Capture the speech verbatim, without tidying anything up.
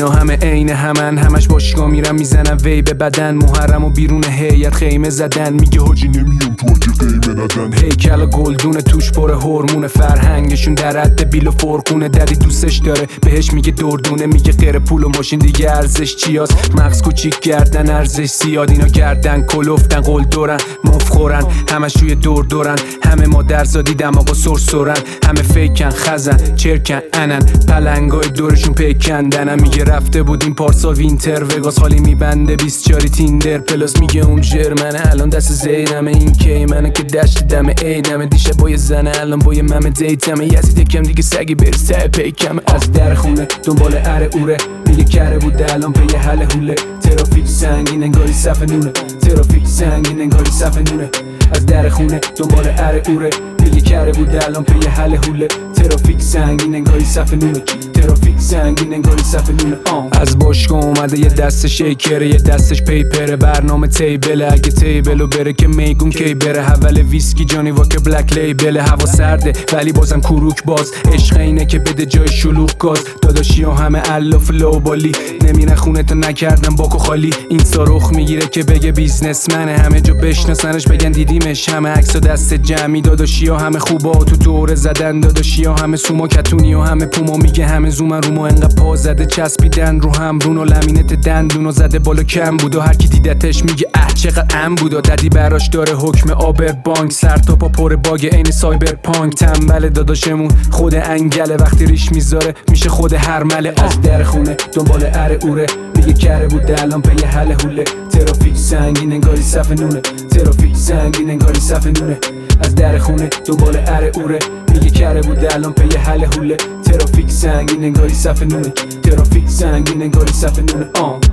اینا همه عین همن، همش باشگاه میرن میزنن وی به بدن. محرم و بیرون هیئت خیمه زدن، میگه حاجی نمیام تو اگه قیمه ندن. هیکل و گلدونه توش پر هورمون، فرهنگشون در حد بیل و فرقونه. دری دوستش داره بهش میگه دردونه، میگه غیر پول و ماشین دیگه ارزش چیاست. مغز کوچیک گردن ارزش زیاد، اینا گردن کلفتن قل دورن مفخورن، همش روی دور دورن. همه ما درزادی دماغا سرسرن، همه فیکن خزن چرکن انن، پلنگای دورشون پیکندنن. میگه رفته بودیم پارسال وینتر وگاس، خالی میبنده بیست چاری تیندر پلاس. میگه اون جرمنه الان دست زیدمه، این کی منه که دشت دمه ایدمه. دیشب با یه زنه الان با یه ممه دیتمه، یزید یکم دیگه سگی بری سه پیکمه. از در خونه دنبال اره اوره، میگه کره بوده الان به یه حل حوله. ترافیک سنگین انگاری صف نونه، ترافیک سنگین انگاری صف نونه. از در خونه دنبال اره اوره، میگه کره بوده الان به یه حل حوله. ترافیک سنگین انگاری صف نونه، ترافیک سنگین انگاری صف نونه. از باشگاه اومده یه دست شیکره، یه دستش پیپره، برنامه تیبله. اگه تیبلو بره که میگون کی بره. اول ویسکی جانی واکر بلک لیبله. هوا سرده ولی بازم کوروک باز، عشق اینه که بده جای شلوغ گاز. داداشی ها همه الاف لوبالی، نمیرن خونه تا نکردن باکو خالی. این رخ میگیره که بگه بیزنسمنه، همه جا بشناسنش بگن دیدیمش. همه عکس و دست جمعی، داداشی ها همه خوبا تو دوره زدن. داداشی ها همه سوما کتونی و همه پوما، میگه همه زومن رو ما انقدر پا زده چسبیدن رو هم رون و لمینت دندونو زده بالا کم بود. و هر کی دیدتش میگه اه چقدر ام بود. و ددی براش داره حکم آبر بانک، سر تا پا پر باگ عین سایبر پانک. تنبل داداشمون خود انگله، وقتی ریش میذاره میشه خود هرمله. از در خونه دنبال اره اوره، میگه کره بوده الان به یه حل حوله. ترافیک سنگین انگاری صف نونه، ترافیک سنگین انگاری صف نونه. از در خونه دنبال اره اوره، میگه کره بوده الان به یه حل حوله. ترافیک سنگین انگاری صف نونه، ترافیک سنگین انگاری صف نونه. آه